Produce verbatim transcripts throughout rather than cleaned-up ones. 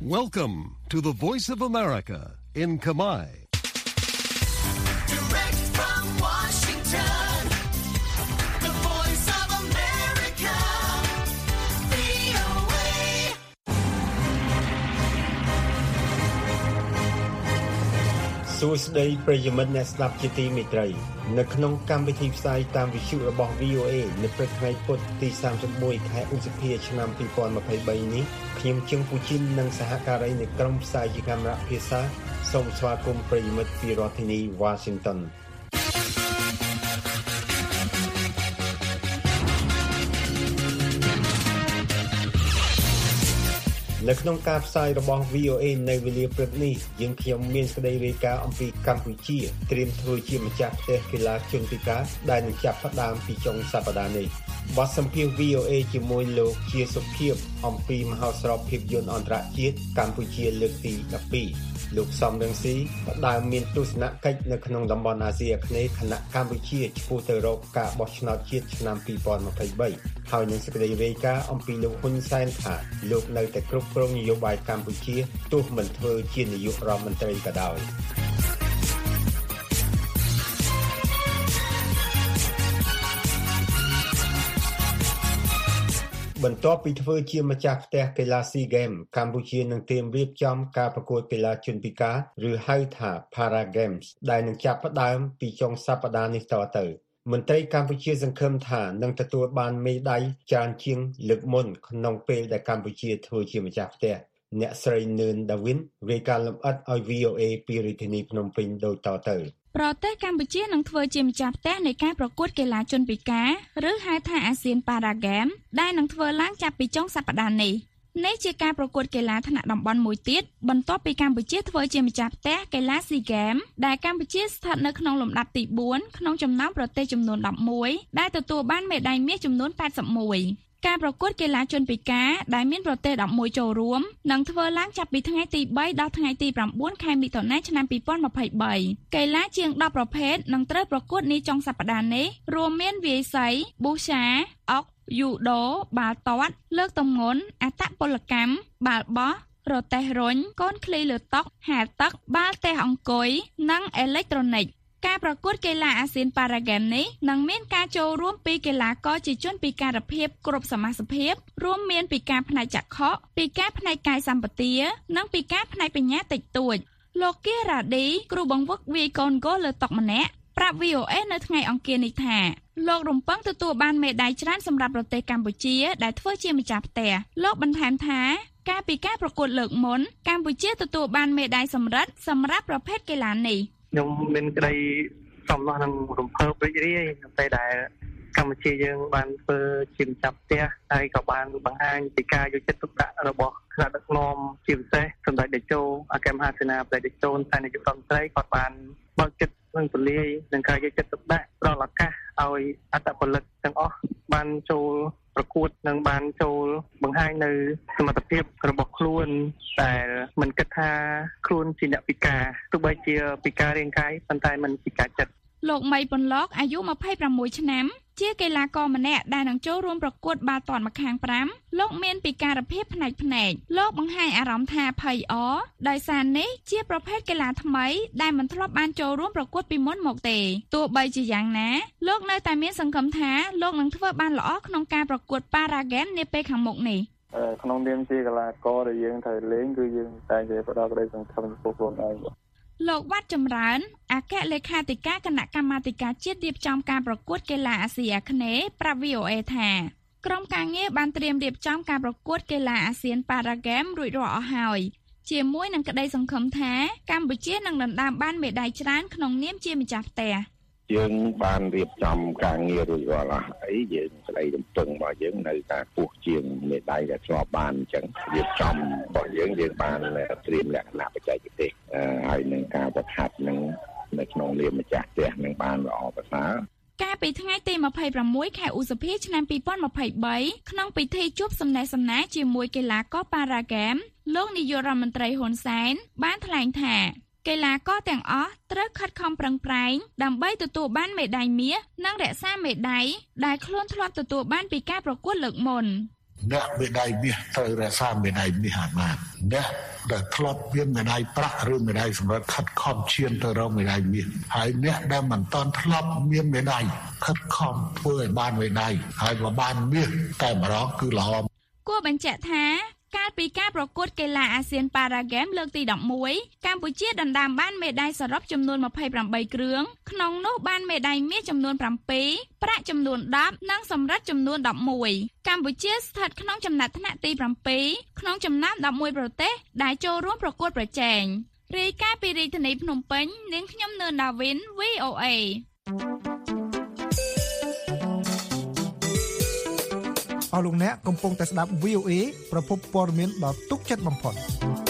Welcome to the Voice of America in Khmer. Direct from Washington, the Voice of America, វី អូ เอសួស្តីប្រិយមិត្តអ្នកស្ដាប់ជាទីមេត្រីនៅក្នុងកម្មវិធីផ្សាយតាមវិទ្យុរបស់ វី អូ เอ នៅព្រឹកថ្ងៃពុធទីសាមសិបមួយខែឧសភាឆ្នាំពីរពាន់ម្ភៃបីនេះខ្ញុំជឹងពូជីននិងសហការីនៃក្រុមផ្សាយជាកាមេរ៉ាភាសាសូមស្វាគមន៍ប្រិយមិត្តពីរដ្ឋធានី Washington នៅក្នុងការផ្សាយរបស់ វី អូ เอ នៅវេលាព្រឹកនេះយើងខ្ញុំមានសេចក្តីរាយការណ៍អំពីកម្ពុជាត្រៀមធ្វើជាម្ចាស់ផ្ទះកីឡាជនពិការដែលនឹងចាប់ផ្ដើមពីចុងសប្តាហ៍នេះបទសម្ភាសន៍ វី អូ เอ ជាមួយលោកជាសុភាពអំពីមហោស្រពភាពយន្តអន្តរជាតិកម្ពុជាលើកទីដប់ពីរលោកសំរងស៊ីផ្ដើមមានទស្សនកិច្ចនៅក្នុងតំបន់អាស៊ីអាគ្នេយ៍គណៈកម្ពុជាឆ្ពោះទៅរកការបោះឆ្នោតជាតិឆ្នាំពីរពាន់ម្ភៃបីហើយនឹងសេចក្តីរាយការណ៍អំពីលោកហ៊ុនសែនថាលោកនៅតែគ្រប់គ្រងនយោបាយកម្ពុជាទោះមិនធ្វើជានាយករដ្ឋមន្ត្រីក៏ដោយបន្ទាប់ពីធ្វើជាម្ចាស់ផ្ទះកីឡា SEA Games កម្ពុជានឹងត្រៀមរៀបចំការប្រកួតកីឡាជនពិការឬហៅថា Para Games ដែលនឹងចាប់ផ្ដើមពីចុងសប្តាហ៍នេះតទៅមន្ត្រីកម្ពុជាសង្ឃឹមថានឹងទទួលបានមេដាយច្រើនជាងលើកមុនក្នុងពេលដែលកម្ពុជាធ្វើជាម្ចាស់ផ្ទះអ្នកស្រីនឿនដាវីនរាយការណ៍លម្អិតឲ្យ វី អូ เอ ពីរាជធានីភ្នំពេញដូចតទៅប្រទេសកម្ពុជានឹងធ្វើជាម្ចាស់ផ្ទះនៃការប្រកួតកីឡាជនពិការឬហៅថា ASEAN Para Games ដែលនឹងធ្វើឡើងចាប់ពីចុងសប្តាហ៍នេះនេះជាការប្រកួតកីឡាថ្នាក់តំបន់មួយទៀតបន្ទាប់ពីកម្ពុជាធ្វើជាម្ចាស់ផ្ទះកីឡា SEA Games ដែលកម្ពុជាស្ថិតនៅក្នុងលំដាប់ទីបួនក្នុងចំណោមប្រទេសចំនួនដប់មួយដែលទទួលបានមេដាយមាសចំនួនแปดสิบเอ็ดការប្រកួតកីឡាជនពិការដែលមានប្រទេសដប់មួយចូលរួមនឹងធ្វើឡើងចាប់ពីថ្ងៃទីបីដល់ថ្ងៃទីប្រាំបួនខែមិថុនាឆ្នាំពីរពាន់ម្ភៃបីកីឡាជាងដប់ប្រភេទនឹងត្រូវប្រកួតនេះចុងសប្តាហ៍នេះរួមមានវាយសីប៊ូសាអុកយូដូបាល់ទាត់លើកទម្ងន់អត្តពលកម្មបាល់បោះរទេះរុញកូនឃ្លីលើតុហាលទឹកបាល់ទះអង្គុយនិងអេឡិចត្រូនិកការប្រកួតកីឡា ASEAN Para Games នេះនឹងមានការចូលរួមពីកីឡាករជាជនពិការភាពគ្រប់សមាសភាពរួមមានពិការផ្នែកចក្ខុពិការផ្នែកកាយសម្បទានិងពិការផ្នែកបញ្ញាតិចតួចលោកគីរ៉ាឌីគ្រូបង្វឹកវាយកូនហ្គោលលើតុម្នាក់ប្រាប់ វី អូ เอ នៅថ្ងៃអង្គារនេះថាលោករំពឹងទទួលបានមេដាយច្រើនសម្រាប់ប្រទេសកម្ពុជាដែលធ្វើជាម្ចាស់ផ្ទះលោកបន្ថែមថាកាលពីការប្រកួតលើកមុនកម្ពុជាទទួលបានមេដាយសម្រិតសម្រាប់ប្រភេទកីឡានេះខ្ញុំមានក្តីសំណោះនឹងរំភើបរីករាយនៅពេលដែលកម្ពុជាយើងបានធ្វើជាម្ចាស់ផ្ទះហើយក៏បានបង្ហាញពីការយកចិត្តទុកដាក់របស់ថ្នាក់ដឹកនាំជាពិសេសសម្ដេចតេជោអគ្គមហាសេនាបតីតេជោតែនាយករដ្ឋមន្ត្រីគាត់បានបើកចិត្តនិងទូលាយនឹងការយកចិត្តទុកដាក់ផ្ដល់ឱកាសឲ្យអត្តពលិកទាំងអស់បានចូលប្រកួតនិងបានចូលបង្ហាញនៅសមត្ថភាពរបស់ខ្លួនតែមិនគិតថាខ្លួនជាអ្នកពិការទោះបីជាពិការរាងកាយប៉ុន្តែមិនពិការចិត្តលោកមីប៉ុនឡកអាយុម្ភៃប្រាំមួយឆ្នាំជាកីឡាករម្នាក់ដែលនឹងចូលរួមប្រកួតបាល់ទាត់ម្ខាងប្រាំលោកមានពិការភាពផ្នែកភ្នែកលោកបង្ហាញអារម្មណ៍ថាភ័យអរដោយសារនេះជាប្រភេទកីឡាថ្មីដែលមិនធ្លាប់បានចូលរួមប្រកួតពីមុនមកទេទោះបីជាយ៉ាងណាលោកនៅតែមានសង្ឃឹមថាលោកនឹងធ្វើបានល្អក្នុងការប្រកួត Para Games នាពេលខាងមុខនេះក្នុងនាមជាកីឡាករដែលយើងត្រូវលេងគឺយើងតែងតែផ្ដល់ក្តីសង្ឃឹមចំពោះខ្លួនឯងលោកវ៉ាត់ចម្រើនអគ្គលេខាធិការគណៈកម្មាធិការជាតិរៀបចំការប្រកួតកីឡាអាស៊ីអាគ្នេយ៍ប្រាប់ វី អូ เอ ថាក្រុមការងារបានត្រៀមរៀបចំការប្រកួតកីឡា ASEAN Para Games រួចរាល់អស់ហើយជាមួយនឹងក្តីសង្ឃឹមថាកម្ពុជានឹងដណ្ដើមបានមេដាយច្រើនក្នុងនាមជាម្ចាស់ផ្ទះយើងបានរៀបចំការងាររួចរាល់អស់អីយើងស្ដីរំពឹងរបស់យើងនៅតែពោះជាងមេដាយដែលធ្លាប់បានអញ្ចឹងរៀបចំរបស់យើងយើងបានត្រៀមលក្ខណៈបច្ចេកទេសហើយនឹងការប្រខាត់នឹងនៅក្នុងនាមម្ចាស់ផ្ទះនឹងបានល្អប្រសើរកាលពីថ្ងៃទីម្ភៃប្រាំមួយខែឧសភាឆ្នាំពីរពាន់ម្ភៃបីក្នុងពិធីជួបសំណេះសំណាលជាមួយកីឡាករ Para Games លោកនាយករដ្ឋមន្ត្រីហ៊ុនសែនបានថ្លែងថាកីឡាករទាំងអស់ត្រូវខិតខំប្រឹងប្រែងដើម្បីទទួលបានមេដាយមាសនិងរក្សាមេដាយដែលខ្លួនធ្លាប់ទទួលបានពីការប្រកួតលើកមុនអ្នកមេដាយមាសត្រូវរក្សាមេដាយមាសឲ្យបានអ្នកដែលធ្លាប់មានមេដាយប្រាក់ឬមេដាយសម្រាប់ខិតខំឈានទៅរកមេដាយមាសហើយអ្នកដែលមិនតាន់ធ្លាប់មានមេដាយខិតខំធ្វើឲ្យបានមេដាយហើយបើបានមាសតែម្ដងគឺល្អគួរបញ្ជាក់ថាកាលពីការប្រកួតកីឡាអាស៊ានប៉ារ៉ាហ្គេមលើកទីដប់មួយ កម្ពុជាដណ្ដើមបានមេដាយសរុបចំនួនម្ភៃប្រាំបីគ្រឿងក្នុងនោះបានមេដាយមាសចំនួនប្រាំពីរប្រាក់ចំនួនដប់និងសំរឹទ្ធចំនួនដប់មួយ កម្ពុជាស្ថិតក្នុងចំណាត់ថ្នាក់ទីប្រាំពីរក្នុងចំណោមដប់មួយប្រទេសដែលចូលរួមប្រកួតប្រជែងរាយការណ៍ពីរាជធានីភ្នំពេញនាងខ្ញុំនឿនដាវីន វី អូ អេអស់លោកអ្នកកំពុងតែស្ដាប់ វី អូ អេ ប្រភពព័ត៌មានដ៏ទុកចិត្តបំផុត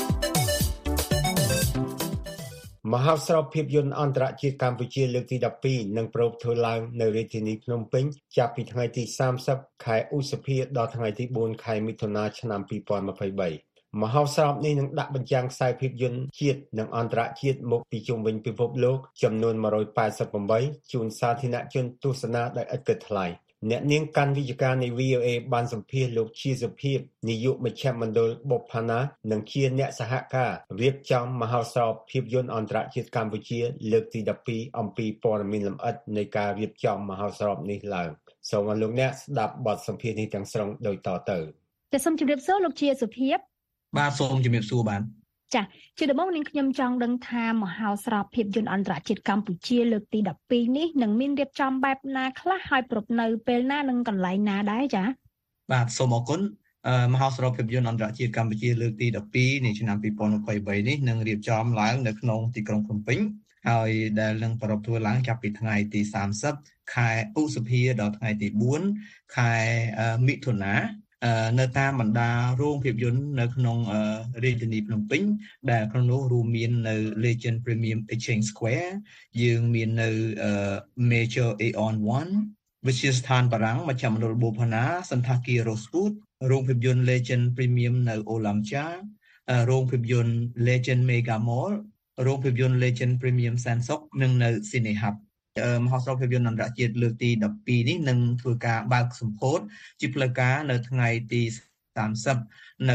មហោស្រពភាពយន្តអន្តរជាតិកម្ពុជាលើកទីដប់ពីរនឹងប្រពធ្វើឡើងនៅរាជធានីភ្នំពេញចាប់ពីថ្ងៃទីសាមសិបខែឧសភាដល់ថ្ងៃទីបួនខែមិថុនាឆ្នាំពីរពាន់ម្ភៃបីមហោស្រពនេះនឹងដាក់បញ្ចាំងខ្សែភាពយន្តជាតិនិងអន្តរជាតិមកពីជុំវិញពិភពលោកចំនួនមួយរយប៉ែតសិបប្រាំបីជូនសាធារណជនទស្សនាដោយឥតគិតថ្លៃអ្នកនាងកាន់វិជ្ជការនៃ វី អូ អេ បានសម្ភាសន៍លោកជាសុភាពនាយកមជ្ឈមណ្ឌលបុប្ផាណានិងជាអ្នកសហការរៀបចំមហោស្រពភាពយន្តអន្តរជាតិកម្ពុជាលើកទីដប់ពីរអំពីព័ត៌មានលម្អិតនៃការរៀបចំមហោស្រពនេះឡើងសូមអរលោកអ្នកស្ដាប់បទសម្ភាសន៍នេះទាំងស្រុងដូចតទៅតែសូមជម្រាបសួរលោកជាសុភាពបាទសូមជម្រាបសួរបាទចា៎ជាដំបូងនាងខ្ញុំចង់ដឹងថាមហោស្រពភាពយន្តអន្តរជាតិកម្ពុជាលើកទីដប់ពីរនេះនឹងមានរៀបចំបែបណាខ្លះហើយប្រពនៅពេលណានិងកន្លែងណាដែរចា៎បាទសូមអរគុណមហោស្រពភាពយន្តអន្តរជាតិកម្ពុជាលើកទីដប់ពីរនៃឆ្នាំពីរពាន់ម្ភៃបីនេះនឹងរៀបចំឡើងនៅក្នុងទីក្រុងភ្នំពេញហើយដែលនឹងប្រារព្ធធ្វើឡើងចាប់ពីថ្ងៃទីសាមសិបខែឧសភាដល់ថ្ងៃទីបួនខែមិថុនានៅតាមបណ្ដារោងភាពយន្តនៅក្នុងរាជធានីភ្នំពេញដែលក្នុងនោះរួមមាននៅ Legend Premium Exchange Square យើងមាននៅ Major Aeon one វិទ្យាស្ថានបារាំងមជ្ឈមណ្ឌលបូផាណាសន្តាគារ Rosewood រោងភាពយន្ត Legend Premium នៅ Olamcha រោងភាពយន្ត Legend Mega Mall រោងភាពយន្ត Legend Premium Sansok និងនៅ Cine Hubមហោស្រពភាពយន្តអន្តរជាតិលើកទីដប់ពីរនេះនឹងធ្វើការបើកសម្ពោធជាផ្លូវការនៅថ្ងៃទីសាមសិបនៅ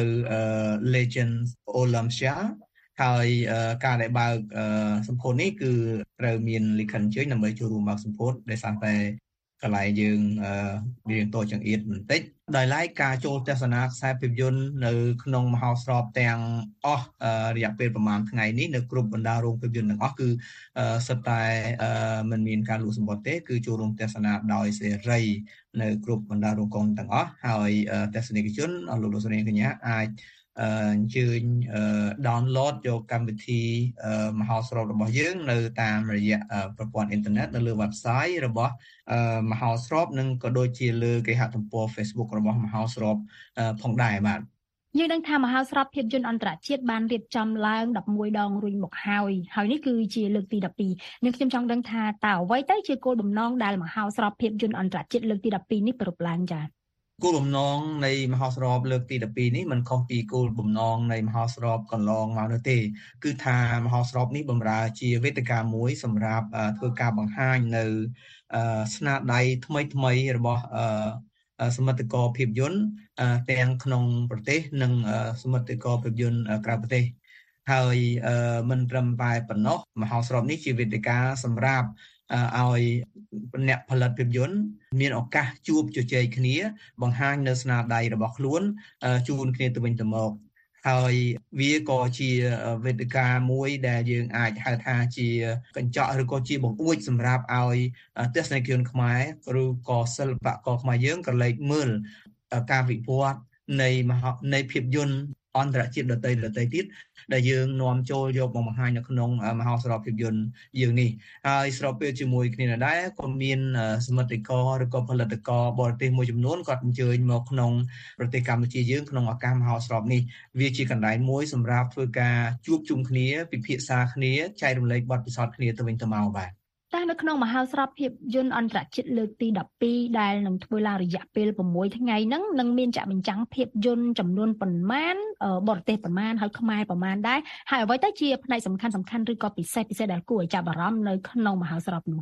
Legend Olamcha ហើយការដែលបើកសម្ពោធនេះគឺត្រូវមានលិខិតអញ្ជើញដើម្បីចូលរួមបើកសម្ពោធដោយសារតែកន្លែងយើងរៀងតូចចង្អៀតបន្តិចដោយឡែកការចូលទស្សនាខ្សែភាពយន្តនៅក្នុងមហោស្រពទាំងអស់រយៈពេលប្រហែលថ្ងៃនេះនៅគ្រប់បណ្ដារោងភាពយន្តទាំងអស់គឺសិតតែមិនមានការលក់សម្បត្តិទេគឺចូលរួមទស្សនាដោយសេរីនៅគ្រប់បណ្ដារោងកុនទាំងអស់ហើយទស្សនិកជនអស់លោកលោកស្រីកញ្ញាអាចអញ្ជើញ download យកកម្មវិធីមហោស្រពរបស់យើងនៅតាមរយៈប្រព័ន្ធអ៊ីនធឺណិតនៅលើ website របស់មហោស្រពនិងក៏ដូចជាលើគេហទំព័រ Facebook របស់មហោស្រពផងដែរបាទយើងដឹងថាមហោស្រពភាពយន្តអន្តរជាតិបានរៀបចំឡើងដប់មួយដងរួចមកហើយហើយនេះគឺជាលើកទីដប់ពីរនឹងខ្ញុំចង់ដឹងថាតើអ្វីទៅជាគោលបំណងដែលមហោស្រពភាពយន្តអន្តរជាតិលើកទីដប់ពីរនេះប្រពឡើងចា៎គោលបំណងនៃមហោស្រពលើកទីដប់ពីរនេះមិនខុសពីគោលបំណងនៃមហោស្រពកន្លងមកនោះទេគឺថាមហោស្រពនេះបម្រើជាវេទិកាមួយសម្រាប់ធ្វើការបង្ហាញនៅស្នាដៃថ្មីថ្មីរបស់សមិទ្ធករភាពយន្តទាំងក្នុងប្រទេសនិងសមិទ្ធករភាពយន្តក្រៅប្រទេសហើយមិនត្រឹមតែប៉ុណ្ណោះមហោស្រពនេះជាវេទិកាសម្រាប់ឲ្យអ្នកផលិតភាពយន្តមានឱកាសជួបជជែកគ្នាបង្ហាញនៅស្នាដៃរបស់ខ្លួនជូនគ្នាទៅវិញទៅមកហើយវាក៏ជាវេទិកាមួយដែលយើងអាចហៅថាជាកញ្ចក់ឬក៏ជាបង្អួចសម្រាប់ឲ្យទស្សនិកជនខ្មែរឬក៏សិល្បករខ្មែរយើងក៏លេចមើលការវិវត្តនៃនៃភាពយន្តអន្តរជាតិដទៃដទៃទៀតដែលយើងនាំចូលយកមកបង្ហាញនៅក្នុងមហោស្រពភាពយន្តយើងនេះហើយស្របពេលជាមួយគ្នាដែរក៏មានសមិទ្ធករឬក៏ផលិតករបរទេសមួយចំនួនគាត់អញ្ជើញមកក្នុងប្រទេសកម្ពុជាយើងក្នុងឱកាសមហោស្រពនេះវាជាកន្លែងមួយសម្រាប់ធ្វើការជួបជុំគ្នាពិភាក្សាគ្នាចែករំលែកបទពិសោធន៍គ្នាទៅវិញទៅមកបាទតែនៅក្នុងមហោស្រពភាពយន្តអន្តរជាតិលើកទីដប់ពីរដែលនឹងធ្វើឡើងរយៈពេល៦ថ្ងៃហ្នឹងនឹងមានចាក់បញ្ចាំងភាពយន្តចំនួនប៉ុន្មានបរទេសប៉ុន្មានហើយខ្មែរប៉ុន្មានដែរហើយអ្វីទៅជាផ្នែកសំខាន់សំខាន់ឬក៏ពិសេសពិសេសដែលគួរឲ្យចាប់អារម្មណ៍នៅក្នុងមហោស្រពនោះ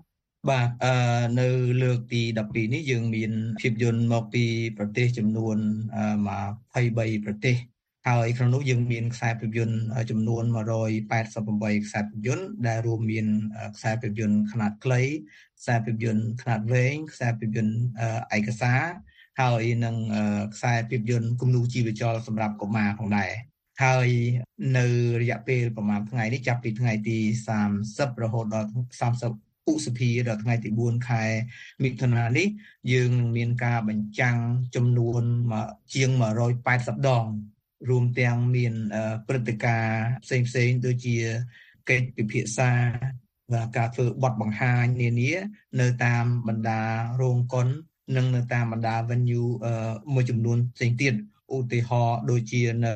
បាទអឺនៅលើកទីដប់ពីរនេះយើងមានភាពយន្តមកពីប្រទេសចំនួនអឺยี่สิบสามប្រទេសហើយក្នុងនោះយើងមានខ្សែភាពយន្តចំនួនone hundred eighty-eightខ្សែភាពយន្តដែលរួមមានខ្សែភាពយន្តខ្នាតខ្លីខ្សែភាពយន្តខ្នាតវែងខ្សែភាពយន្តឯកសារហើយនិងខ្សែភាពយន្តគំនូរជីវចលសម្រាប់កុមារផងដែរហើយនៅរយៈពេលប្រហែលថ្ងៃនេះចាប់ពីថ្ងៃទីthirtyរហូតដល់thirtyឧសភាដល់ថ្ងៃទីfourខែមិថុនានេះយើងនឹងមានការបញ្ចាំងចំនួនជាងone hundred eightyដងរួមទាំងមានព្រឹត្តិការណ៍ផ្សេងផ្សេងដូចជាកិច្ចពិភាក្សាvà ការធ្វើបទបង្ហាញនានានៅតាមបណ្ដារោងកុននិងនៅតាមបណ្ដា venue មួយចំនួនផ្សេងទៀតឧទាហរណ៍ដូចជានៅ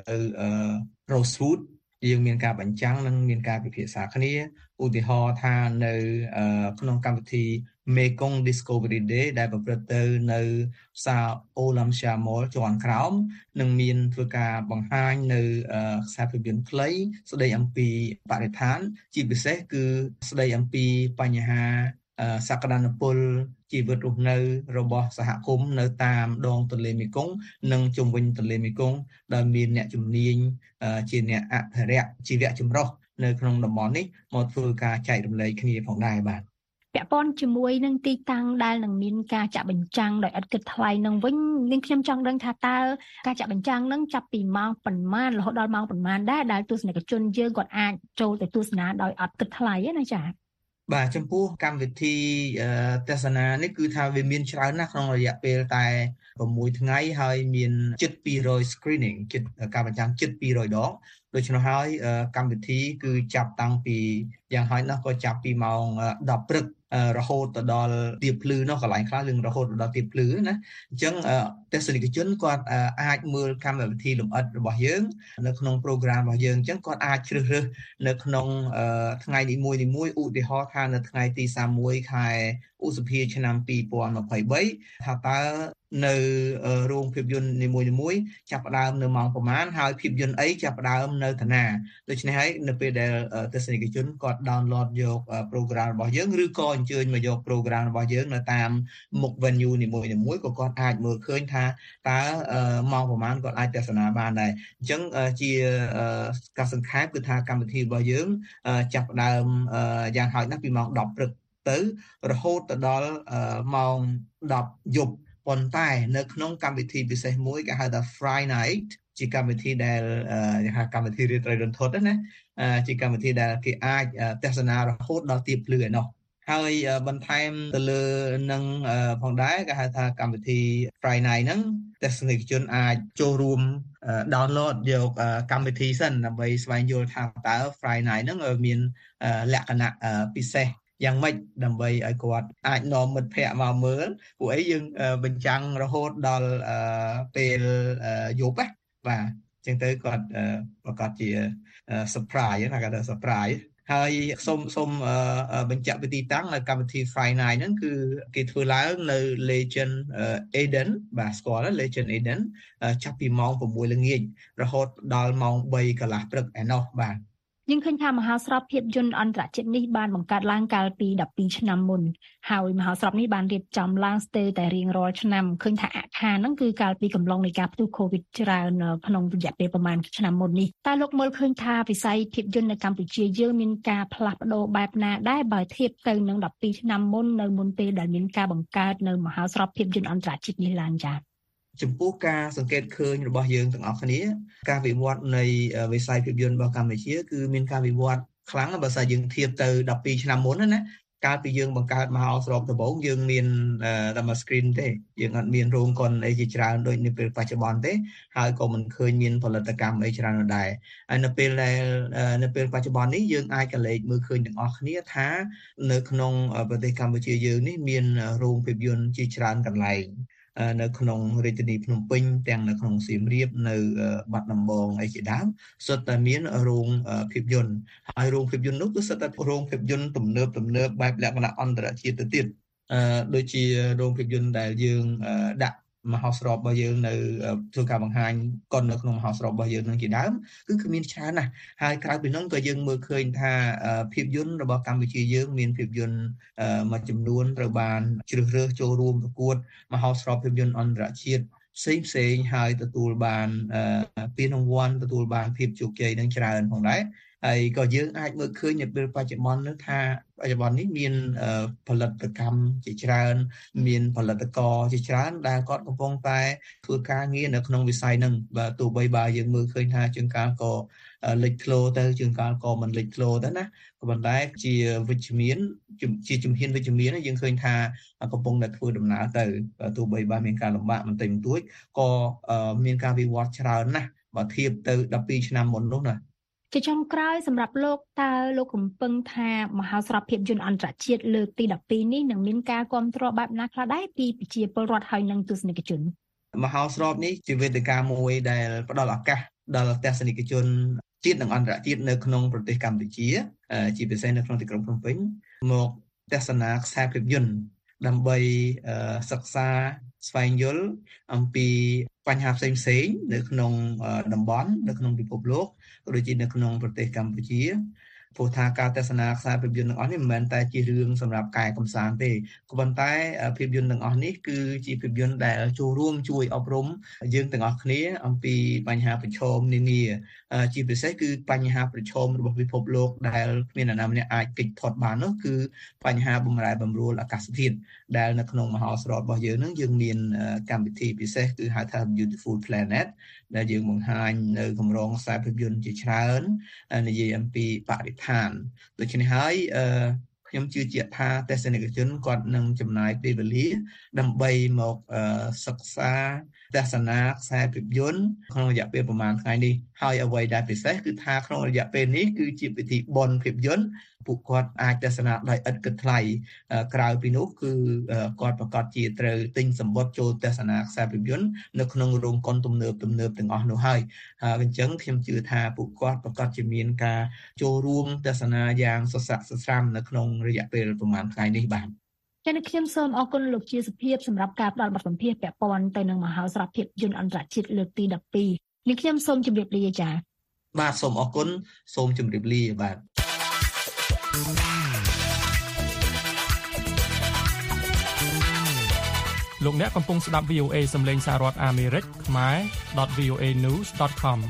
Rosewood យើងមានការបញ្ចាំងនិងមានការពិភាក្សាគ្នាឧទាហរណ៍ថានៅក្នុងកម្មវិធី Mekong Discovery Day ដែលប្រព្រឹត្តទៅនៅផ្សារ Olam Shah Mall ជាន់ក្រោមនឹងមានធ្វើការបង្ហាញនៅខ្សែភាពយន្តខ្លីស្ដីអំពីបរិស្ថានជាពិសេសគឺស្ដីអំពីបញ្ហាសក្តានុពលជីវិតរស់នៅរបស់សហគមន៍នៅតាមដងទន្លេមេគង្គនិងជុំវិញទន្លេមេគង្គដែលមានអ្នកជំនាញជាអ្នកអភិរក្សជីវៈចម្រុះនៅក្នុងតំបន់នេះមកធ្វើការចែករំលែកគ្នាផងដែរបាទពាក់ព័ន្ធជាមួយនឹងទីតាំងដែលនឹងមានការចាក់បញ្ចាំងដោយឥតគិតថ្លៃនឹងវិញនាងខ្ញុំចង់ដឹងថាតើការចាក់បញ្ចាំងនឹងចាប់ពីម៉ោងប៉ុន្មានរហូតដល់ម៉ោងប៉ុន្មានដែរដែលទស្សនិកជនយើងគាត់អាចចូលទៅទស្សនាដោយឥតគិតថ្លៃណាចា៎បាទចំពោះកម្មវិធីទស្សនានេះគឺថាវាមានច្រើនណាស់ក្នុងរយៈពេលតែsixថ្ងៃហើយមានជិតtwo hundred screening ជិតការបញ្ចាំងជិតtwo hundredដងដូច្នោះហើយកម្មវិធីគឺចាប់តាំងពីយ៉ាងហោចណាស់ក៏ចាប់ពីម៉ោងtenព្រឹករហូតទៅដល់ទៀបភ្លឺនោះកន្លែងខ្លះយើងរហូតដល់ទៀបភ្លឺណាអញ្ចឹងទស្សនិកជនគាត់អាចមើលកម្មវិធីលម្អិតរបស់យើងនៅក្នុង program របស់យើងអញ្ចឹងគាត់អាចជ្រើសរើសនៅក្នុងថ្ងៃនីមួយៗឧទាហរណ៍ថានៅថ្ងៃទីthirty-oneខែឧសភាឆ្នាំtwenty twenty-threeថាតើនៅរោងភាពយន្តនីមួយៗចាប់ផ្ដើមនៅម៉ោងប្រមាណហើយភាពយន្តអីចាប់ផ្ដើមនៅតាណាដូច្នេះហើយនៅពេលដែលទស្សនិកជនគាត់ download យក program របស់យើងឬក៏អញ្ជើញមកយក program របស់យើងនៅតាមមុខ venue នីមួយៗក៏គាត់អាចមើលឃើញថាតើម៉ោងប្រមាណគាត់អាចទស្សនាបានដែរអញ្ចឹងជាការសង្ខេបគឺថាកម្មវិធីរបស់យើងចាប់ផ្ដើមយ៉ាងហោចណាស់ពីម៉ោងtenព្រឹកទៅរហូតទៅដល់ម៉ោងtenយប់ប៉ុន្តែនៅក្នុងកម្មវិធីពិសេសមួយគេហៅថា Friday Night ជាកម្មវិធីដែលគេហៅកម្មវិធីរាត្រីរន្ធត់ណាជាកម្មវិធីដែលគេអាចទស្សនារហូតដល់ទៀបភ្លឺឯណោះហើយបន្ថែមទៅលើនឹងផងដែរគេហៅថាកម្មវិធី Friday Night ហ្នឹងទស្សនិកជនអាចចូលរួម download យកកម្មវិធីសិនដើម្បីស្វែងយល់ថាតើ Friday Night ហ្នឹងមានលក្ខណៈពិសេសយ៉ាងម៉េចដើម្បីឲ្យគាត់អាចនាំមិត្តភ័ក្តិមកមើលពួកអីយើងបញ្ចាំងរហូតដល់ពេលយប់ណាបាទអញ្ចឹងទៅគាត់ប្រកាសជា surprise ណាគាត់ថា surprise ហើយសូមសូមបញ្ជាក់ពីទីតាំងនៅកម្មវិធី Friday Night ហ្នឹងគឺគេធ្វើឡើងនៅ Legend Eden បាទស្គាល់ Legend Eden ចាប់ពីម៉ោងsixល្ងាចរហូតដល់ម៉ោងthreeកន្លះព្រឹកឯណោះបាទយើងឃើញថាមហោស្រពភាពយន្តអន្តរជាតិនេះបានបង្កើតឡើងកាលពីtwelveឆ្នាំមុនហើយមហោស្រពនេះបានរៀបចំឡើងស្ទើរតែរៀងរាល់ឆ្នាំឃើញថាអាខាហ្នឹងគឺកាលពីកំឡុងនៃការផ្ទុះ COVID ច្រើនក្នុងរយៈពេលប្រហែលឆ្នាំមុននេះតើលោកមើលឃើញថាវិស័យភាពយន្តនៅកម្ពុជាយើងមានការផ្លាស់ប្ដូរបែបណាដែរបើធៀបទៅនឹងtwelveឆ្នាំមុននៅមុនពេលដែលមានការបង្កើតនៅមហោស្រពភាពយន្តអន្តរជាតិនេះឡើងចា៎ចំពោះការសង្កេតឃើញរបស់យើងទាំងអស់គ្នាការវិវត្តនៃវិស័យភាពយន្តរបស់កម្ពុជាគឺមានការវិវត្តខ្លាំងបើស្អីយើងធៀបទៅtwelveឆ្នាំមុនណាកាលពីយើងបង្កើតមហោស្រពដំបូងយើងមានតែមួយ screen ទេយើងអត់មានរោងកុនអីជាច្រើនដូចនៅពេលបច្ចុប្បន្នទេហើយក៏មិនឃើញមានផលិតកម្មអីច្រើននោះដែរហើយនៅពេលដែលនៅពេលបច្ចុប្បន្ននេះយើងអាចកលេចមើលឃើញទាំងអស់គ្នាថានៅក្នុងប្រទេសកម្ពុជាយើងនេះមានរោងភាពយន្តជាច្រើនកន្លែងនៅក្នុងរាជធានីភ្នំពេញទាំងនៅក្នុងសៀមរាបនៅបាត់ដំបងអីជាដើមសុទ្ធតែមានរោងភាពយន្តហើយរោងភាពយន្តនោះគឺសុទ្ធតែរោងភាពយន្តទំនើបទំនើបបែបលក្ខណៈអន្តរជាតិទៅទៀតអឺដូចជារោងភាពយន្តដែលយើងដាក់មហោស្រពរបស់យើងនៅធ្វើការបង្ហាញកុននៅក្នុងមហោស្រពរបស់យើងនឹងជាដើមគឺគឺមានច្រើនណាស់ហើយក្រៅពីនោះក៏យើងមើលឃើញថាភាពយន្តរបស់កម្ពុជាយើងមានភាពយន្តមួយចំនួនត្រូវបានជ្រើសរើសចូលរួមប្រកួតមហោស្រពភាពយន្តអន្តរជាតិផ្សេងផ្សេងហើយទទួលបានពានរង្វាន់ទទួលបានភាពជោគជ័យនឹងច្រើនផងដែរហើយក៏យើងអាចមើលឃើញនៅពេលបច្ចុប្បន្ននោះថាបច្ចុប្បន្ននេះមានផលិតកម្មជាច្រើនមានផលិតករជាច្រើនដែលគាត់កំពុងតែធ្វើការងារនៅក្នុងវិស័យហ្នឹងបាទទោះបីបើយើងមើលឃើញថាជាងកាលក៏លេចធ្លោទៅជាងកាលក៏មិនលេចធ្លោទៅណាក៏ប៉ុន្តែជាវិជ្ជមានជាជំហានវិជ្ជមានយើងឃើញថាកំពុងតែធ្វើដំណើរទៅទោះបីបើមានការលំបាកបន្តិចបន្តួចក៏មានការវិវត្តច្រើនណាស់បើធៀបទៅដប់ពីរឆ្នាំមុននោះណាជាចុងក្រោយសម្រាប់លោកតើលោកកំពុងថាមហោស្រពភាពយន្តអន្តរជាតិលើកទីដប់ពីរនេះនឹងមានការគាំទ្របែបណាខ្លះដែរពីប្រជាពលរដ្ឋហើយនិងទស្សនិកជនមហោស្រពនេះជាវេទិកាមួយដែលផ្ដល់ឱកាសដល់ទស្សនិកជនជាតិនិងអន្តរជាតិនៅក្នុងប្រទេសកម្ពុជាជាពិសេសនៅក្នុងទីក្រុងភ្នំពេញមកទស្សនាខ្សែភាពយន្តដើម្បីសិក្សាស្វែងយល់អំពីបញ្ហាផ្សេងផ្សេងនៅក្នុងតំបន់នៅក្នុងពិភពលោកក៏ដូចជានៅក្នុងប្រទេសកម្ពុជាព្រោះថាការទស្សនាខ្សែភាពយន្តទាំងអស់នេះមិនមែនតែជារឿងសម្រាប់ការកម្សាន្តទេក៏ប៉ុន្តែភាពយន្តទាំងអស់នេះគឺជាភាពយន្តដែលចូលរួមជួយអប់រំយើងទាំងអស់គ្នាអំពីបញ្ហាប្រឈមនានាជាពិសេសគឺបញ្ហាប្រឈមរបស់ពិភពលោកដែលគ្មានអ្នកណាម្នាក់អាចគេចផុតបាននោះគឺបញ្ហាបំរែបំរួលអាកាសធាតុដែលនៅក្នុងមហោស្រពរបស់យើងនឹងយើងមានកម្មវិធីពិសេសគឺហៅថា Beautiful Planet ដែលយើងបង្ហាញនៅកម្រងខ្សែភាពយន្តជាច្រើននិយាយអំពីបរិស្ថានដូច្នេះហើយអឺខ្ញុំជឿជាក់ថាទស្សនិកជនគាត់នឹងចំណាយពេលវេលាដើម្បីមកសិក្សាទស្សនាខ្សែភាពយន្តក្នុងរយៈពេលប្រហែលថ្ងៃនេះហើយអ្វីដែលពិសេសគឺថាក្នុងរយៈពេលនេះគឺជាពិធីបុណ្យភាពយន្តពួកគាត់អាចទស្សនាដោយឥតគិតថ្លៃក្រៅពីនោះគឺគាត់ប្រកាសជាត្រូវទិញសម្បត្តិចូលទស្សនាខ្សែភាពយន្តនៅក្នុងរោងកុនទំនើបទំនើបទាំងអស់នោះហើយហើយអញ្ចឹងខ្ញុំជឿថាពួកគាត់ប្រកាសជាមានការចូលរួមទស្សនាយ៉ាងសស្រាក់សស្រាំនៅក្នុងរយៈពេលប្រហែលថ្ងៃនេះបាទចា៎ខ្ញុំសូមអរគុណលោកជាសុភាពសម្រាប់ការផ្ដល់បទសម្ភាសន៍ពាក់ព័ន្ធទៅនឹងមហោស្រពភាពយន្តអន្តរជាតិលើកទីដប់ពីរនេះខ្ញុំសូមជម្រាបលាចា៎បាទសូមអរគុណសូមជម្រាបលាបាទលោកអ្នកកំពុងស្ដាប់ វី អូ เอ សំឡេងសាររដ្ឋអាមេរិកខ្មែរ .វី អូ เอ news ដត com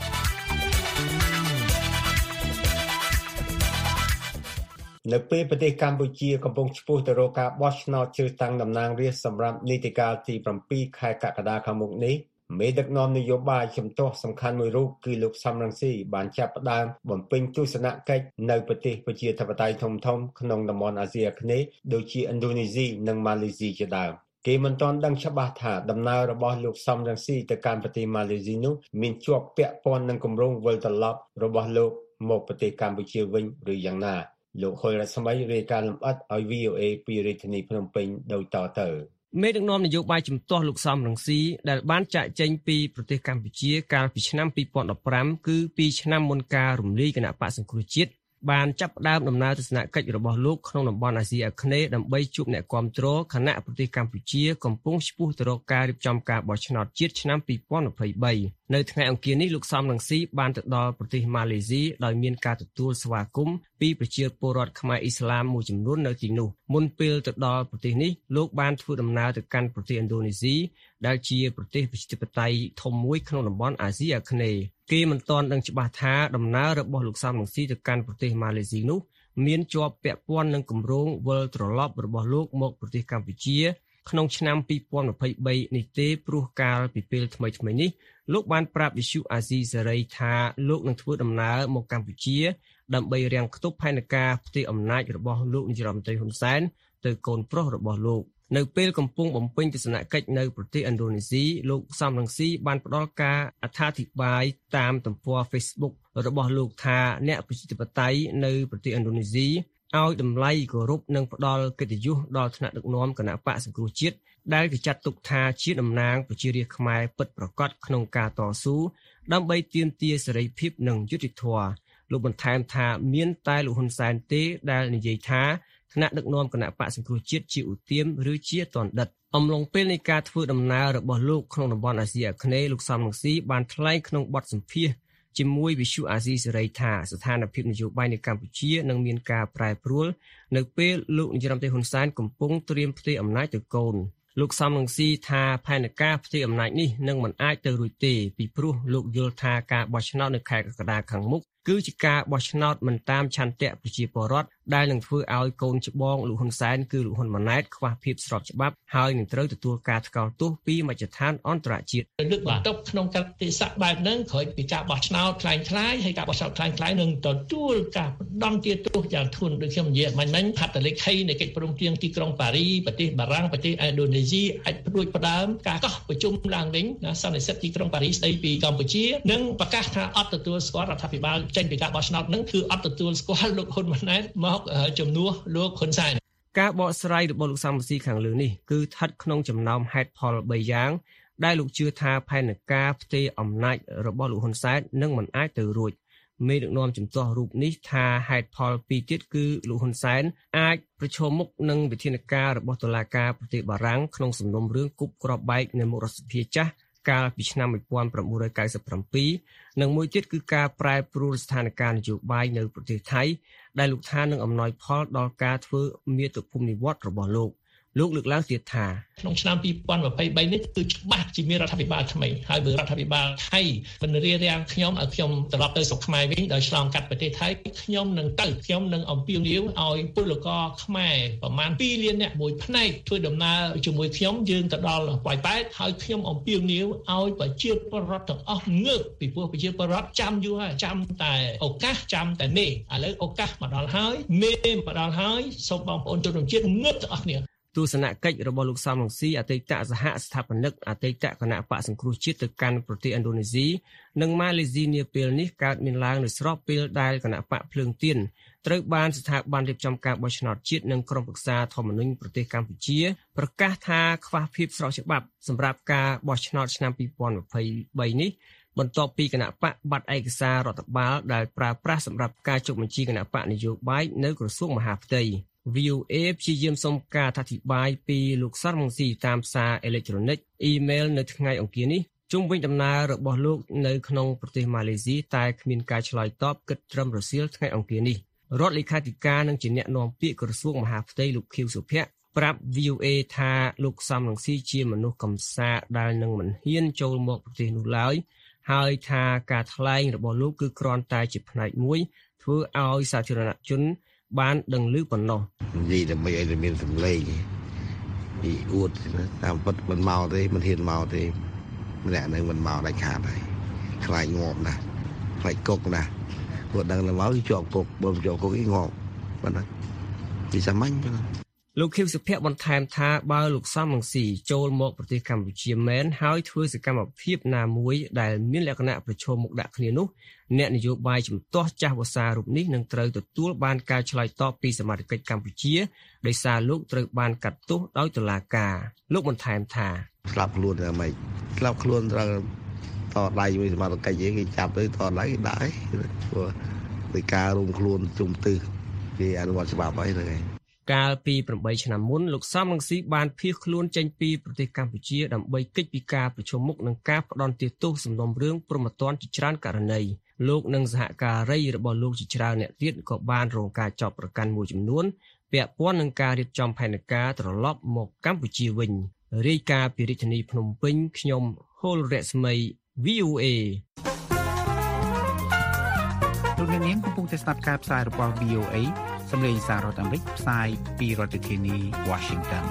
នៅពេលប្រទេសកម្ពុជាកំពុងឆ្ពោះទៅរកការបោះឆ្នោតជ្រើសតាំងតំណាងរាស្ត្រសម្រាប់នីតិកាលទី7ខែកក្កដាខាងមុខនេះមេដឹកនាំនយោបាយជំទាស់សំខាន់មួយរូបគឺលោកសំរងស៊ីបានចាប់ផ្ដើមបំពេញទស្សនកិច្ចនៅប្រទេសប្រជាធិបតេយ្យធំៗក្នុងតំបន់អាស៊ីអាគ្នេយ៍ដូចជាឥណ្ឌូនេស៊ីនិងម៉ាឡេស៊ីជាដើមគេមិនទាន់ដឹងច្បាស់ថាដំណើររបស់លោកសំរងស៊ីទៅកាន់ប្រទេសម៉ាឡេស៊ីនោះមានជាប់ពាក់ព័ន្ធនឹងគម្រោងវិលត្រឡប់របស់លោកមកប្រទេសកម្ពុជាវិញឬយ៉ាងណាលោកហុលរស្មីរាយការណ៍លម្អិតឲ្យ វី អូ เอ ពីរាជធានីភ្នំពេញដូចតទៅមេដឹកនាំនយោបាយជំទាស់លោកសំរងស៊ីដែលបានចាក់ចែងពីប្រទេសកម្ពុជាកាលពីឆ្នាំពីរពាន់ដប់ប្រាំគឺពីរឆ្នាំមុនការរំលាយគណៈបក្សសង្គ្រោះជាតិបានចាប់ផ្ដើមដំណើរទស្សនកិច្ចរបស់លោកក្នុងតំបន់អាស៊ីអាគ្នេយ៍ដើម្បីជួបអ្នកគាំទ្រគណៈប្រទេសកម្ពុជាកំពុងឆ្ពោះទៅរកការរៀបចំការបោះឆ្នោតជាតិឆ្នាំពីរពាន់ยี่สิบสามនៅថ្ងៃអង្គារនេះលោកសំរងស៊ីបានទៅដល់ប្រទេសម៉ាឡេស៊ីដោយមានការទទួលស្វាគមន៍ពីប្រជាពលរដ្ឋខ្មែរអ៊ីស្លាមមួយចំនួននៅទីនោះមុនពេលទៅដល់ប្រទេសនេះលោកបានធ្វើដំណើរទៅកាន់ប្រទេសឥណ្ឌូនេស៊ីដែលជាប្រទេសប្រជាធិបតេយ្យធំមួយក្នុងតំបន់អាស៊ីអាគ្នេយ៍គេមិនទាន់ដឹងច្បាស់ថាដំណើររបស់លោកសំរងស៊ីទៅកាន់ប្រទេសម៉ាឡេស៊ីនោះមានជាប់ពាក់ព័ន្ធនឹងគម្រោងវិលត្រឡប់របស់លោកមកប្រទេសកម្ពុជាក្នុងឆ្នាំពីរពាន់ยี่สิบสามនេះទេព្រោះកាលពីពេលថ្មីថ្មីនេះលោកបានប្រាប់វិទ្យុអាស៊ីសេរីថាលោកនឹងធ្វើដំណើរមកកម្ពុជាដើម្បីរាំងខ្ទប់ផែនការផ្ទេរអំណាចរបស់លោកនាយរដ្ឋមន្ត្រីហ៊ុនសែនទៅកូនប្រុសរបស់លោកនៅពេលកំពុងបំពេញទស្សនកិច្ចនៅប្រទេសឥណ្ឌូនេស៊ីលោកសំរងស៊ីបានផ្ដល់ការអត្ថាធិប្បាយតាមទំព័រ Facebook របស់លោកថាអ្នកប្រជាធិបតេយ្យនៅប្រទេសឥណ្ឌូនេស៊ីឲ្យតម្លៃគោរពនិងផ្ដល់កិត្តិយសដល់ថ្នាក់ដឹកនាំគណៈបក្សសង្គ្រោះជាតិដែលគេចាត់ទុកថាជាតំណាងប្រជារាស្ត្រខ្មែរពិតប្រាកដក្នុងការតស៊ូដើម្បីទាមទារសេរីភាពនិងយុត្តិធម៌លោកបន្ថែមថាមានតែលោកហ៊ុនសែនទេដែលនិយាយថាថ្នាក់ដឹកនាំគណៈបកសង្គ្រោះជាតិជាឧទាមឬជាតណ្ឌិតអំឡុងពេលនៃការធ្វើដំណើររបស់លោកក្នុងតំបន់អាស៊ីអាគ្នេយ៍លោកសំរងស៊ីបានថ្លែងក្នុងបទសម្ភាសន៍ជាមួយវិទ្យុអាស៊ីសេរីថាស្ថានភាពនយោបាយនៅកម្ពុជានឹងមានការប្រែប្រួលនៅពេលលោកនាយរដ្ឋមន្ត្រីហ៊ុនសែនកំពុងត្រៀមផ្ទេរអំណាចទៅកូនលោកសំរងស៊ីថាផែនការផ្ទេរអំណាចនេះនឹងមិនអាចទៅរួចទេពីព្រោះលោកយល់ថាការបោះឆ្នោតនៅខែកក្កដាខាងមុខគឺជាការបោះឆ្នោតមិនតាមឆន្ទៈប្រជាពលរដ្ឋដែលនឹងធ្វើឲ្យកូនច្បងលោកហ៊ុនសែនគឺលោកហ៊ុនម៉ាណែតខ្វះភាពស្របច្បាប់ហើយនឹងត្រូវទទួលការថ្កោលទោសពីមជ្ឈដ្ឋានអន្តរជាតិលើកបន្ទប់ក្នុងកាលតិស័កបែបហ្នឹងក្រោយពីការបោះឆ្នោតខ្លាំងខ្លាយហើយការបោះឆ្នោតខ្លាំងខ្លាយនឹងទទួលការផ្ដន់ទាទោសយ៉ាងធ្ងន់ដូចខ្ញុំនិយាយមិញមិញហត្ថលេខីនៃកិច្ចព្រមព្រៀងទីក្រុងប៉ារីប្រទេសបារាំងប្រទេសឥណ្ឌូនេស៊ីអាចព្រួយផ្ដើមការកោះប្រជុំឡើងវិញណាសន្និសីទទីក្រុងប៉ារីស្ដីពីកម្ពុជានិងប្រកាសថាអត់ទទួលស្គាល់រដ្ឋាភិបាលចេញពីការបោះឆ្នោតនឹងគឺអត់ទទួលស្គាល់លោកហ៊ុនម៉ាណែតមកជំនួសលោកហ៊ុនសែនការបកស្រាយរបស់លោកសំរងស៊ីខាងលើនេះគឺស្ថិតក្នុងចំណោមហេតុផលបីយ៉ាងដែលលោកជឿថាផែនការផ្ទេរអំណាចរបស់លោកហ៊ុនសែននឹងមិនអាចទៅរួចមេដឹកនាំជំទាស់រូបនេះថាហេតុផលពីរទៀតគឺលោកហ៊ុនសែនអាចប្រឈមមុខនឹងវិធានការរបស់តុលាការប្រទេសបារាំងក្នុងសំណុំរឿងគប់គ្រាប់បែកនៅមុខរដ្ឋសភាចាស់កាលពីឆ្នាំnineteen ninety-sevenនិងមួយទៀតគឺការប្រែប្រួលស្ថានភាពនយោបាយនៅប្រទេសថៃដែលលោកថានឹងអំណោយផលដល់ការធ្វើមាតុភូមិនិវត្តន៍របស់លោកលោកលើកឡើងទៀតថាក្នុងឆ្នាំtwenty twenty-threeនេះគឺច្បាស់ជាមានរដ្ឋាភិបាលថ្មីហើយបើរដ្ឋាភិបាលថៃមិនរៀបរៀងខ្ញុំឲ្យខ្ញុំត្រឡប់ទៅស្រុកខ្មែរវិញដោយឆ្លងកាត់ប្រទេសថៃខ្ញុំនឹងទៅខ្ញុំនឹងអំពាវនាវឲ្យពលករខ្មែរប្រមាណtwoលាននាក់មួយផ្នែកធ្វើដំណើរជាមួយខ្ញុំយើងទៅដល់ប៉ោយប៉ែតហើយខ្ញុំអំពាវនាវឲ្យប្រជាពលរដ្ឋទាំងអស់ងើបពីព្រោះប្រជាពលរដ្ឋចាំយូរហើយចាំតែឱកាសចាំតែមេឥឡូវឱកាសមកដល់ហើយមេមកដល់ហើយសូមបងប្អូនជនរួមជាតិងើបទាំងអស់គ្នាទស្សនកិច្ចរបស់លោកសំរងស៊ីអតីតសហស្ថាបនិកអតីតគណៈបកសង្គ្រោះជាតិទៅកាន់ប្រទេសឥណ្ឌូនេស៊ីនិងម៉ាឡេស៊ីនាពេលនេះកើតមានឡើងនៅស្របពេលដែលគណៈបកភ្លើងទៀនត្រូវបានស្ថាប័នរៀបចំការបោះឆ្នោតជាតិនិងក្រុមប្រឹក្សាធម្មនុញ្ញប្រទេសកម្ពុជាប្រកាសថាខ្វះភាពស្របច្បាប់សម្រាប់ការបោះឆ្នោតឆ្នាំtwenty twenty-threeនេះបន្ទាប់ពីគណៈបកបាត់ឯកសាររដ្ឋបាលដែលប្រើប្រាស់សម្រាប់ការចុះបញ្ជីគណៈបកនយោបាយនៅក្រសួងមហាផ្ទៃV O A ព្យាយាមសុំការអធិប្បាយពីលោកសំរងស៊ីតាមសារអេឡិចត្រូនិកអ៊ីមែលនៅថ្ងៃអង្គារនេះជុំវិញដំណើររបស់លោកនៅក្នុងប្រទេសម៉ាឡេស៊ីតែគ្មានការឆ្លើយតបគិតត្រឹមរសៀលថ្ងៃអង្គារនេះរដ្ឋលេខាធិការនិងជាអ្នកនាំពាក្យក្រសួងមហាផ្ទៃលោកខៀវសុភ័ក្រប្រាប់ V O A ថាលោកសំរងស៊ីជាមនុស្សកំសាកដែលនឹងមិនហ៊ានចូលមកប្រទេសនោះឡើយហើយថាការថ្លែងរបស់លោកគឺគ្រាន់តែជាផ្នែកមួយធ្វើឲ្យសាធារណជនបានដឹងឮប៉ុណ្ណោះនិយាយដើម្បីឲ្យមានសម្លេងពីអួតតាមពិតមិនមកទេមិនហ៊ានមកទេម្នាក់នឹងមិនមកដាច់ខាតហើយខ្លាចងាប់ណាស់ខ្លាចគុកណាស់គាត់ដឹងតែមកជាប់គុកបើជាប់គុកឯងងាប់ប៉ុណ្ណាពីសាមញ្ញប៉ុណ្ណាលោកខៀវសុភ័ក្របន្ថែមថាបើលោកសំរងស៊ីចូលមកប្រទេសកម្ពុជាមែនហើយធ្វើសកម្មភាពណាមួយដែលមានលក្ខណៈប្រឈមមុខដាក់គ្នានោះអ្នកនយោបាយជំទាស់ចាស់វស្សារូបនេះនឹងត្រូវទទួលបានការឆ្លើយតបពីសមាជិកកម្ពុជាដោយសារលោកត្រូវបានកាត់ទោសដោយតុលាការលោកបន្ថែមថាស្លាប់ខ្លួនតែមិនស្លាប់ខ្លួនត្រូវតដៃមួយសមាជិកគេចាប់ទៅតដៃដាក់ព្រោះដោយការរួមខ្លួនជុំទិសគេអនុវត្តច្បាប់ហើយហ្នឹងឯងកាលពីeightឆ្នាំមុនលោកសំរងស៊ីបានភៀសខ្លួនចេញពីប្រទេសកម្ពុជាដើម្បីគេចពីការប្រជុំមុខនឹងការផ្ដន់ទោសសំណុំរឿងព្រហ្មទណ្ឌជាច្រើនករណីលោកនិងសហការីរបស់លោកជាច្រើនអ្នកទៀតក៏បានរងការចាប់ប្រកាន់មួយចំនួនពាក់ព័ន្ធនឹងការរៀបចំផែនការត្រឡប់មកកម្ពុជាវិញរាយការណ៍ពីរាជធានីភ្នំពេញខ្ញុំហុលរស្មី V O A លោកអ្នកនាងកំពុងតែស្ដាប់ការផ្សាយរបស់ V O A សម្លេងសាររដ្ឋអាមេរិកផ្សាយពីរដ្ឋធានី Washington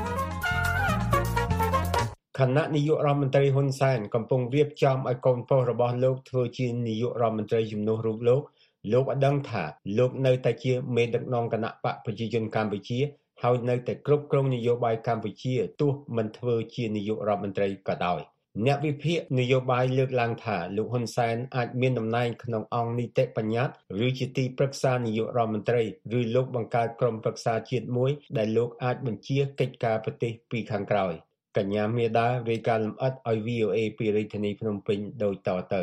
គណៈនាយករដ្ឋមន្ត្រីហ៊ុនសែនកំពុងរៀបចំឲ្យកូនប្រុសរបស់លោកធ្វើជានាយករដ្ឋមន្ត្រីជំនួសរូបលោកលោកបានដឹងថាលោកនៅតែជាមេដឹកនាំគណៈបកប្រជាជនកម្ពុជាហើយនៅតែគ្រប់គ្រងនយោបាយកម្ពុជាទោះមិនធ្វើជានាយករដ្ឋមន្ត្រីក៏ដោយអ្នកវិភាគនយោបាយលើកឡើងថាលោកហ៊ុនសែនអាចមានតំណែងក្នុងអង្គនីតិបញ្ញត្តិឬជាទីប្រឹក្សានាយករដ្ឋមន្ត្រីឬលោកបង្កើតក្រុមប្រឹក្សាជាតិមួយដែលលោកអាចបញ្ជាកិច្ចការប្រទេសពីខាងក្រោយកញ្ញាមេដារាយការណ៍លម្អិតឲ្យ V O A ពីរាជធានីភ្នំពេញដូចតទៅ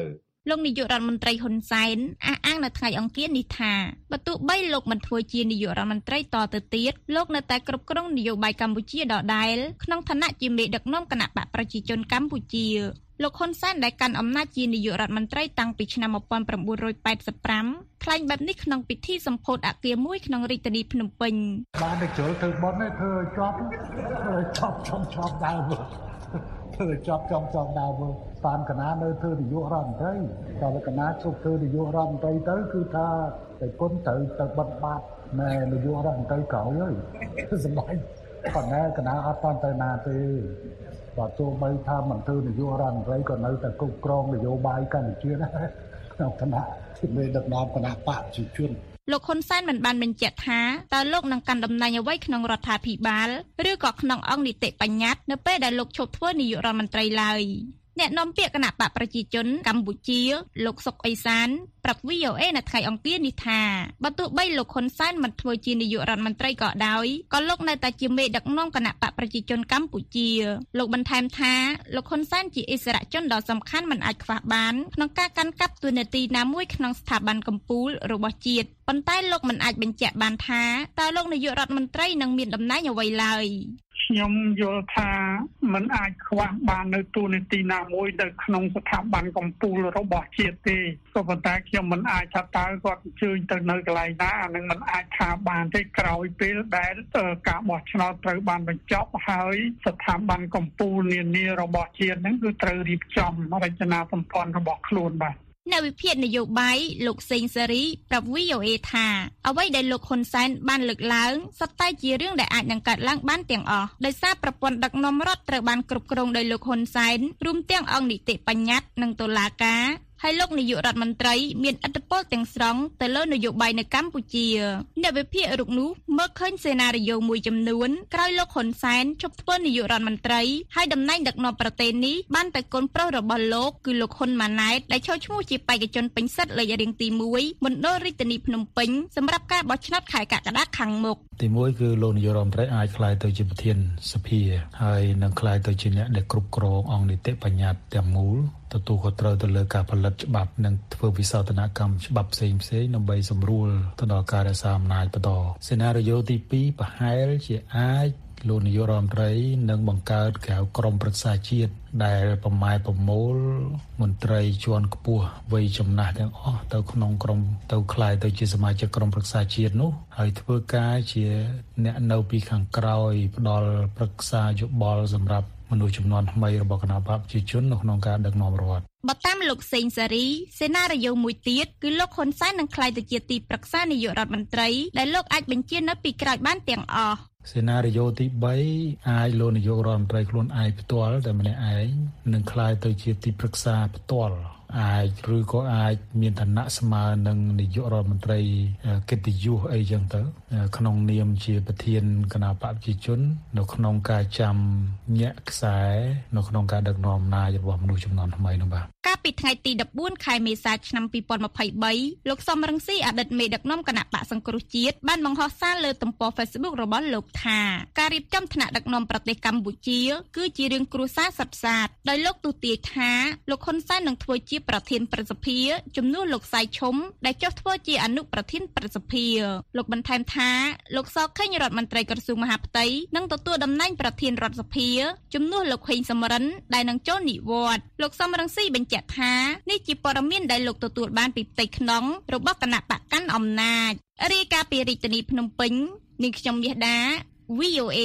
លោកនាយករដ្ឋមន្ត្រីហ៊ុនសែនអះអាងនៅថ្ងៃអង្គារនេះថាបើទោះបីលោកមិនធ្វើជានាយករដ្ឋមន្ត្រីតទៅទៀតលោកនៅតែគ្រប់គ្រងនយោបាយកម្ពុជាដដែលក្នុងឋានៈជាមេដឹកនាំគណៈបកប្រជាជនកម្ពុជាលោកហ៊ុនសែនដែលកាន់អំណាចជានាយករដ្ឋមន្ត្រីតាំងពីឆ្នាំmột nghìn chín trăm tám mươi lămថ្លែងបែបនេះក្នុងពិធីសម្ពោធអគារមួយក្នុងរាជធានីភ្នំពេញបានតែចូលធ្វើបន់នេះធ្វើជាប់ធ្វើជាប់ចំជាប់ដើមធ្វើជាប់ចំជាប់ដើមតាមកណានៅធ្វើនាយករដ្ឋមន្ត្រីដល់កណាជប់ធ្វើនាយករដ្ឋមន្ត្រីទៅគឺថាតែគុណត្រូវទៅបិទបាត់ណែនាយករដ្ឋមន្ត្រីក្រោយហើយសម្ដែងប៉ុន្តែកណាអត់តាន់ទៅណាទេបើទោះបីថាមិនធ្វើនយោបាយរដ្ឋមន្ត្រីក៏នៅតែគ្រប់គ្រងនយោបាយកម្ពុជាដែរក្នុងគណៈជាមេដឹកនាំគណៈបកប្រជាជនលោកហ៊ុនសែនមិនបានបញ្ជាក់ថាតើលោកនឹងកាន់តំណែងអ្វីក្នុងរដ្ឋាភិបាលឬក៏ក្នុងអង្គនីតិបញ្ញត្តិនៅពេលដែលលោកឈប់ធ្វើនាយករដ្ឋមន្ត្រីឡើយអ្នកនាំពាក្យគណៈបកប្រជាជនកម្ពុជាលោកសុកអេសានប្រាប់ វី អូ เอ នៅថ្ងៃអង្គារនេះថាបើទោះបីលោកហ៊ុនសែនមិនធ្វើជានាយករដ្ឋមន្ត្រីក៏ដោយក៏លោកនៅតែជាមេដឹកនាំគណៈបកប្រជាជនកម្ពុជាលោកបន្ថែមថាលោកហ៊ុនសែនជាអិសរាជជនដ៏សំខាន់មិនអាចខ្វះបានក្នុងការកាន់កាប់តួនាទីណាមួយក្នុងស្ថាប័នកម្ពុជារបស់ជាតិប៉ុន្តែលោកមិនអាចបញ្ជាក់បានថាតើលោកនាយករដ្ឋមន្ត្រីនឹងមានតំណែងអ្វីឡើយខ្ញុំយល់ថាมันអាចខ្វះបាននៅទូនីតិណាមួយនៅក្នុងស្ថាប័នកម្ពុជារបស់ជាតិទេក៏ប៉ុន្តែខ្ញុំមិនអាចថាតើគាត់អញ្ជើញទៅនៅកន្លែងណាអានឹងមិនអាចថាបានទេក្រោយពេលដែលការបោះឆ្នោតត្រូវបានបញ្ចប់ហើយស្ថាប័នកម្ពុជានានារបស់ជាតិហ្នឹងគឺត្រូវរៀបចំរចនាសម្ព័ន្ធរបស់ខ្លួនបាទអ្នកវិភាគនយោបាយលោកសេងសេរីប្រាប់ វី អូ เอ ថាអ្វីដែលលោកហ៊ុនសែនបានលើកឡើងសុទ្ធតែជារឿងដែលអាចនឹងកើតឡើងបានទាំងអស់ដោយសារប្រព័ន្ធដឹកនាំរដ្ឋត្រូវបានគ្រប់គ្រងដោយលោកហ៊ុនសែនរួមទាំងអង្គនីតិបញ្ញត្តិនិងតុលាការហើយលោកនាយករដ្ឋមន្ត្រីមានឥទ្ធិពលទាំងស្រុងទៅលើនយោបាយនៅកម្ពុជាអ្នកវិភាគរូបនោះមើលឃើញសេណារីយ៉ូមួយចំនួនក្រោយលោកហ៊ុនសែនជប់ធ្វើនាយករដ្ឋមន្ត្រីហើយតំណែងដឹកនាំប្រទេសនេះបានទៅកូនប្រុសរបស់លោកគឺលោកហ៊ុនម៉ាណែតដែលចូលឈ្មោះជាបេក្ខជនពេញសិទ្ធិលេខរៀងទីមួយមណ្ឌលរាជធានីភ្នំពេញសម្រាប់ការបោះឆ្នោតខែកក្កដាខាងមុខទីមួយគឺលោកនាយករដ្ឋមន្ត្រីអាចក្លាយទៅជាប្រធានសភាហើយនឹងក្លាយទៅជាអ្នកដែលគ្រប់គ្រងអង្គនីតិបញ្ញត្តិទាំងមូលទទួលខុសត្រូវទៅលើការផលិតច្បាប់និងធ្វើវិសោធនកម្មច្បាប់ផ្សេងផ្សេងដើម្បីសម្រួលទៅដល់ការរក្សាអំណាចបន្តសេណារីយ៉ូទីពីរប្រហែលជាអាចលោកនាយករដ្ឋមន្ត្រីនឹងបង្កើតក្រៅក្រមប្រឹក្សាជាតិដែលប្រម៉ែប្រមូលមន្ត្រីជាន់ខ្ពស់វ័យចំណាស់ទាំងអស់ទៅក្នុងក្រមទៅក្លាយទៅជាសមាជិកក្រមប្រឹក្សាជាតិនោះហើយធ្វើការជាអ្នកនៅពីខាងក្រោយផ្ដល់ប្រឹក្សាយោបល់សម្រាប់មនុស្សចំនួនថ្មីរបស់គណៈបកប្រជាជននៅក្នុងការដឹកនាំរដ្ឋបើតាមលោកសេងសេរីសេណារីយ៉ូមួយទៀតគឺលោកហ៊ុនសែននឹងក្លាយទៅជាទីប្រឹក្សានាយករដ្ឋមន្ត្រីដែលលោកអាចបញ្ជានៅពីក្រោយបានទាំងអស់សេណារីយ៉ូទីបីអាចលោកនាយករដ្ឋមន្ត្រីខ្លួនឯងផ្ទាល់តែម្នាក់ឯងនឹងក្លាយទៅជាទីប្រឹក្សាផ្ទាល់អាចឬក៏អាចមានឋានៈស្មើនឹងនាយករដ្ឋមន្ត្រីកិត្តិយសអីចឹងទៅក្នុងនាមជាប្រធានគណៈបកប្រជាជននៅក្នុងការចាំញាក់ខ្សែនៅក្នុងការដឹកនាំអំណាចរបស់មនុស្សចំនួនថ្មីនោះបាទកាលពីថ្ងៃទីដប់បួនខែមេសាឆ្នាំពីរពាន់ម្ភៃបីលោកសំរងស៊ីអតីតមេដឹកនាំគណៈបកសង្គ្រោះជាតិបានបង្ហោះសារលើទំព័រ Facebook របស់លោកថាការរៀបចំថ្នាក់ដឹកនាំប្រទេសកម្ពុជាគឺជារឿងគ្រួសារសុទ្ធសាធដោយលោកទូទាយថាលោកហ៊ុនសែននឹងធ្វើជាប្រធានព្រឹទ្ធសភាជំនួសលោកសៃឈុំដែលចុះធ្វើជាអនុប្រធានព្រឹទ្ធសភាលោកបន្ថែមថាលោកសខេងរដ្ឋមន្ត្រីក្រសួងមហាផ្ទៃនឹងទទួលតំណែងប្រធានរដ្ឋសភាជំនួសលោកហេងសំរិនដែលនឹងចូលនិវត្តន៍លោកសំរងស៊ីបញ្ជាក់ថានេះជាព័ត៌មានដែលលោកទទួលបានពីផ្ទៃក្នុងរបស់គណៈបកកាន់អំណាចរាយការណ៍ពីរាជធានីភ្នំពេញនាងខ្ញុំមាសដា វី អូ เอ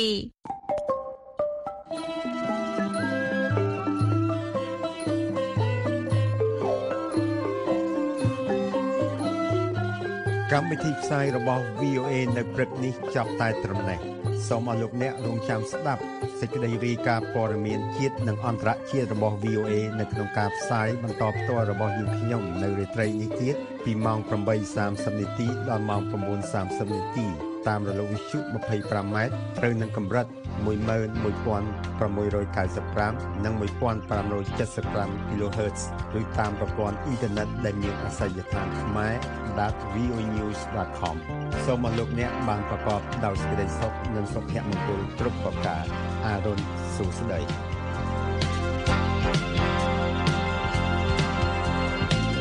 កម្មវិធីផ្សាយរបស់ វី អូ เอ នៅព្រឹកនេះចាប់តែត្រឹមនេះសូមអរលោកអ្នករងចាំស្ដាប់សេចក្តីរាយការណ៍ព័ត៌មានជាតិនិងអន្តរជាតិរបស់ វី អូ เอ នៅក្នុងការផ្សាយបន្តផ្ទាល់របស់យើងខ្ញុំនៅរាត្រីនេះទៀតពីម៉ោង ប្រាំបីសាមសិប នាទីដល់ម៉ោង ៩ សាមសិប នាទីតាមរលកវិទ្យុ ยี่สิบห้า ម៉ែត្រត្រូវនឹងកម្រិត một một một sáu chínห้า និង một five seven five គីឡូហឺតซ์ ឬតាមប្រព័ន្ធអ៊ីនធឺណិតដែលមានអាសយដ្ឋានខ្មែរ ដត វី អូ news ដត com សូមអរលោកអ្នកបានប្រកបដោយសេចក្តីសុខនិងសុភមង្គលគ្រប់ប្រការអារុនសុស្ដី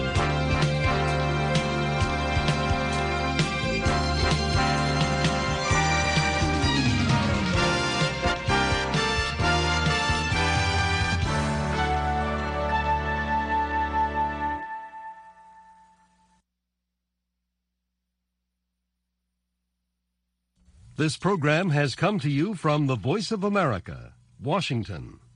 This program has come to you from the Voice of America, Washington.